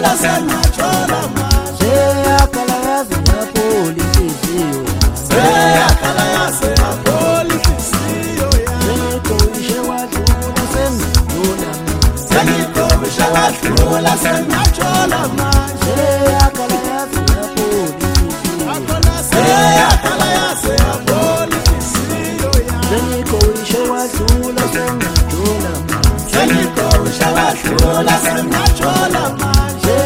sengachola manje seyakhala yaze yaphola inhliziyo seyakhala yaze yaphola inhliziyo sengigcolishe wadlula sengidlula sengigcolishe wadlula sengachola manje seyakhala yaze yaphola inhliziyo seyakhala yaze yaphola inhliziyo sengigcolishe wadlula sengidlula sengigcolishe wadlula sengachola manje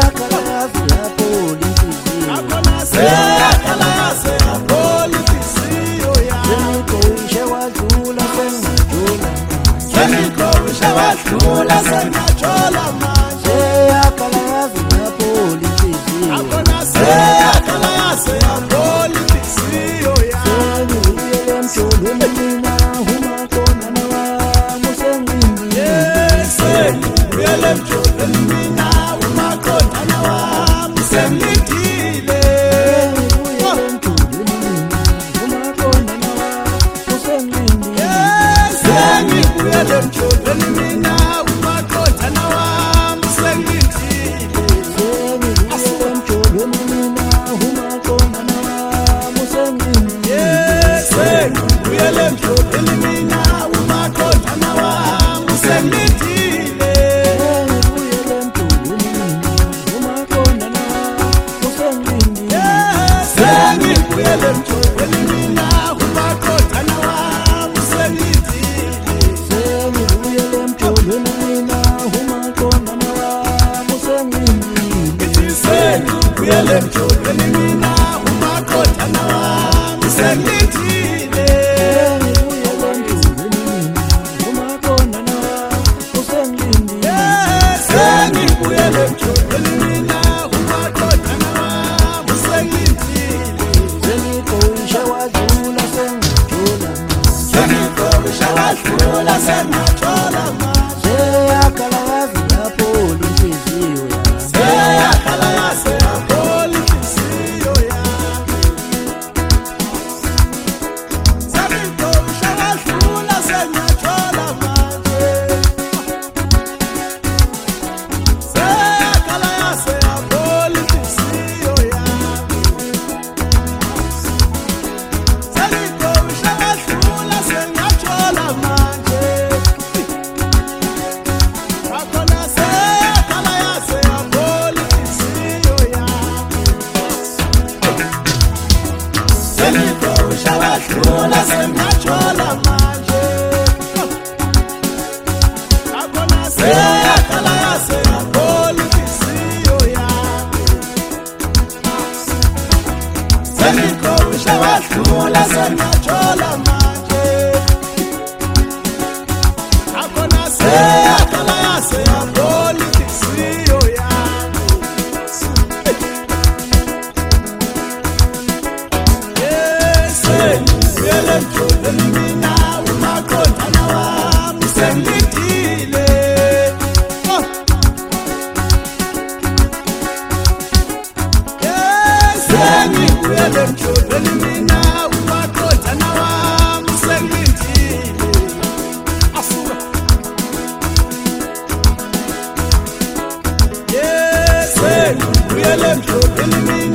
seyakhala yaze yaphola inhliziyo sengigcolishe wadlula sengachola sengigcolishe wadlula sengachola manje seyakhala yaze yaphola inhliziyo seyakhala yaze yaphola inhliziyo sengibuyele emjolweni mina umaqonda nawami usengqindile sengibuyele emjolweni mina umaqondana wami sengidile sengibuyele emjolweni umaqonda nawami usengqindile sengibuyele emjolweni mina umaqondana wami sengidile sengibuyele emjolweni mina umaqonda nawami usengqindile sengibuyele emjolweni mina umaqondana wami sengidile sengibuyele emjolweni mina umaqonda nawami usengqindile sengibuyele emjolweni mina umaqondana wami sengidile sengibuyele emjolweni mina umaqonda nawami usengqindile sengibuyele emjolweni mina umaqondana wami sengidile sengibuyele emjolweni mina umaqonda nawami usengqindile sengibuyele emjolweni mina umaqondana wami sengidile sengigcolishe wadlula sengajula sengigcolishe wadlula sengachola manje seyakhala yaze yaphola inhliziyo seyakhala yaze yaphola inhliziyo yami sengigcolishe wadlula sengachola manje seyakhala yaze yaphola inhliziyo yami sengigcolishe wadlula sengachola manje akhona seyakhala yaze yaphola inhliziyo yami sengigcolishe wadlula sengachola manje akhona seyakhala yaze yaphola inhliziyo yami sengigcolishe wadlula sengachola manje akhona seyakhala yaze yaphola inhliziyo yami sengibuyele emjolweni mina umaqondana wami sengidile sengibuyele emjolweni mina umaqondana wami sengidile asuka sengibuyele emjolweni mina